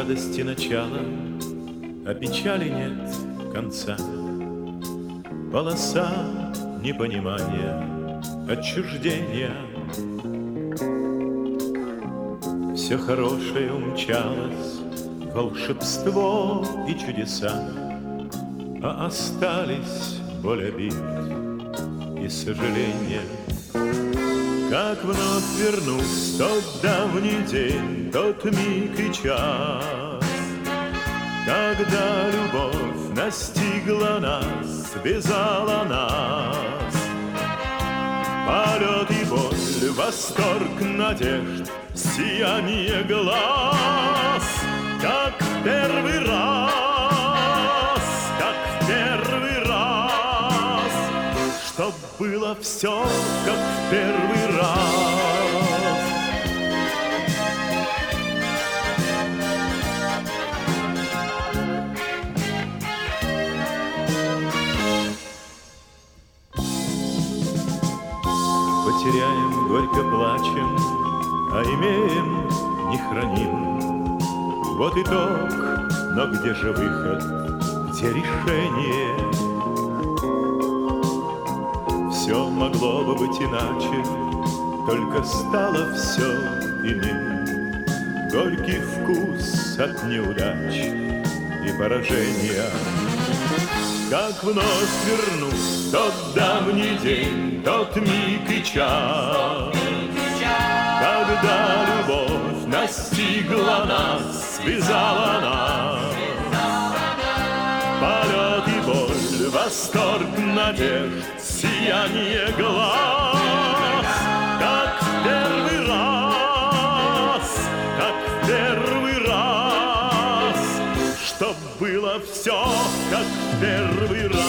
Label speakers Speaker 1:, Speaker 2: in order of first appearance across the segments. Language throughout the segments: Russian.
Speaker 1: радости начала, а печали нет конца. Полоса непонимания, отчуждения. Все хорошее умчалось, волшебство и чудеса, а остались боль обид и сожаления. Как вновь вернусь тот давний день, тот миг и час, когда любовь настигла нас, связала нас. Полет и боль, восторг, надежд, сияние глаз, как в первый раз, как в первый раз, чтоб было все, как в первый раз. Потеряем, горько плачем, а имеем, не храним. Вот итог, но где же выход, где решение? Все могло бы быть иначе, только стало все иным. Горький вкус от неудач и поражения. Как вновь вернусь тот давний день, тот миг и час, когда любовь настигла нас, связала нас. Полет и боль, восторг, надежд, сияние глаз, как в первый раз, как в первый раз, чтоб было все, как в первый раз.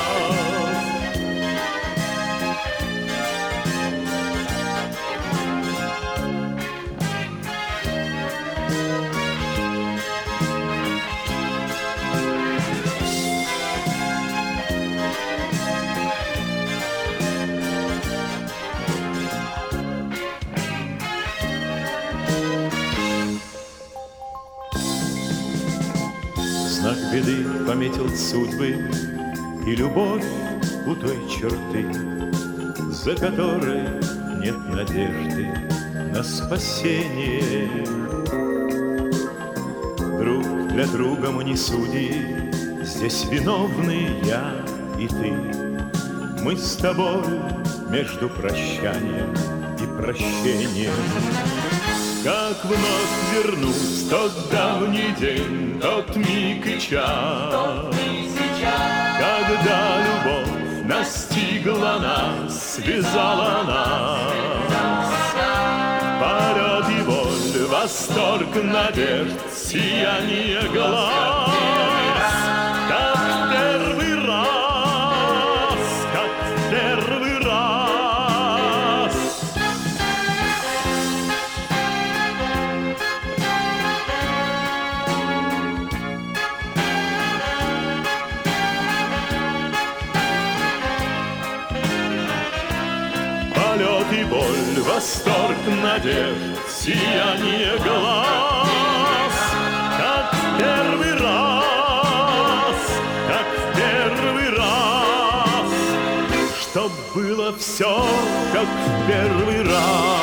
Speaker 1: Знак беды пометил судьбы и любовь у той черты, за которой нет надежды на спасение. Друг для друга мы не судьи, здесь виновны я и ты. Мы с тобой между прощанием и прощением. Как вновь вернусь тот давний день, тот миг и час, когда любовь настигла нас, связала нас. Полет и боль, восторг, надежд, сияние глаз, как в первый раз, как в первый раз. Полет и боль, восторг, надежд, сияние глаз, как в первый раз, как в первый раз, чтоб было все, как в первый раз.